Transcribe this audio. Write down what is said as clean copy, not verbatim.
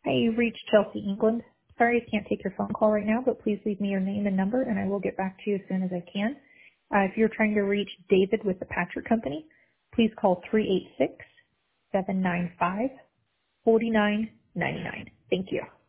Hi, you've reached Chelsea England. Sorry I can't take your phone call right now, but please leave me your name and number and I will get back to you as soon as I can. If you're trying to reach David with the Patrick Company, please call 386-795-4999. Thank you.